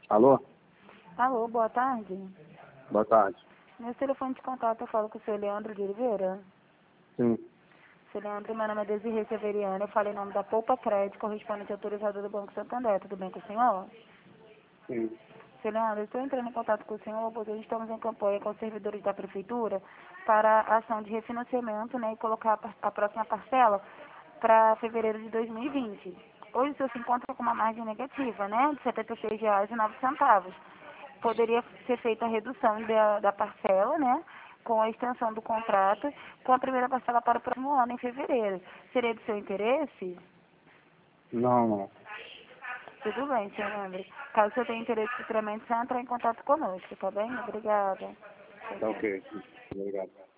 Alô? Alô, boa tarde. Boa tarde. Meu telefone de contato, eu falo com o seu Leandro de Oliveira. Sim. Seu Leandro, meu nome é Desirê Severiano, eu falo em nome da Poupa Crédito, correspondente autorizado do Banco Santander. Tudo bem com o senhor? Sim. Seu Leandro, eu estou entrando em contato com o senhor porque estamos em campanha com os servidores da Prefeitura para a ação de refinanciamento, né, e colocar a próxima parcela para fevereiro de 2020. Hoje o senhor se encontra com uma margem negativa, né, de R$ 76,09. Poderia ser feita a redução da parcela, né, com a extensão do contrato, com a primeira parcela para o próximo ano, em fevereiro. Seria do seu interesse? Não, não. Tudo bem, senhor Leandro. Caso você tenha interesse futuramente, só entrar em contato conosco, tá bem? Obrigada. Tchau, Tá tchau. ok. Obrigado.